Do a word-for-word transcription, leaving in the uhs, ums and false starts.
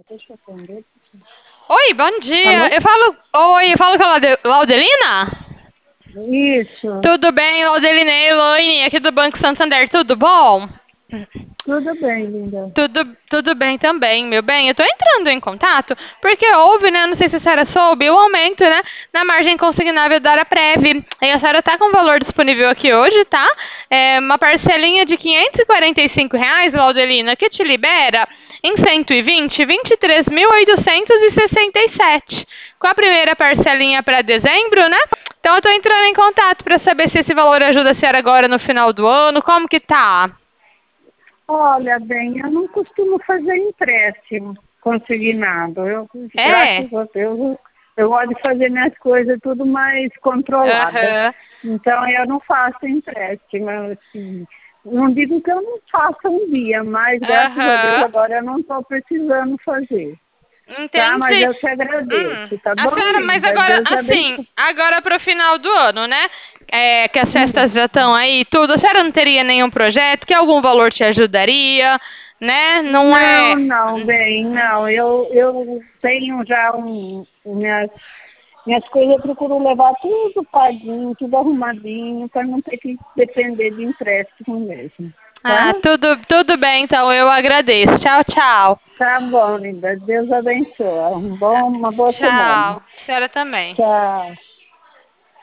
Deixa eu atender. Oi, bom dia. Alô? Eu falo. Oi, eu falo com a Laude- Laudelina? Isso, Tudo bem, Laudelina e Elaine, aqui do Banco Santander, tudo bom? tudo bem, linda. Tudo, tudo bem também, meu bem. Eu tô entrando em contato porque houve, né? Não sei se a senhora soube, o aumento, né? Na margem consignável da Araprev. E a senhora tá com o valor disponível aqui hoje, tá? É uma parcelinha de quinhentos e quarenta e cinco reais, Laudelina, que te libera em cento e vinte, vinte e três mil oitocentos e sessenta e sete. Com a primeira parcelinha para dezembro, né? Então eu tô entrando em contato para saber se esse valor ajuda a senhora agora no final do ano. Como que tá? Olha, bem, eu não costumo fazer empréstimo consignado. Eu, É? graças a Deus, eu gosto de fazer minhas coisas tudo mais controlada. Aham. Então, eu não faço empréstimo. Assim, não digo que eu não faça um dia, mas graças a Deus Aham. agora eu não estou precisando fazer. Tá? Mas Entendi. eu te Hum. agradeço, tá A bom, senhora, mas linda? agora, Deus assim, abençoe. agora pro final do ano, né? É, que as Hum. festas já estão aí e tudo, a senhora não teria nenhum projeto que algum valor te ajudaria, né? Não Não, é. não, bem, não. Eu, eu tenho já um, minhas, minhas coisas, eu procuro levar tudo paguinho, tudo arrumadinho, para não ter que depender de empréstimo mesmo. Tá? Ah, tudo, tudo bem, então eu agradeço. Tchau, tchau. Tá bom, linda. Deus abençoe. Um bom, uma boa semana. Tchau. A senhora também. Tchau.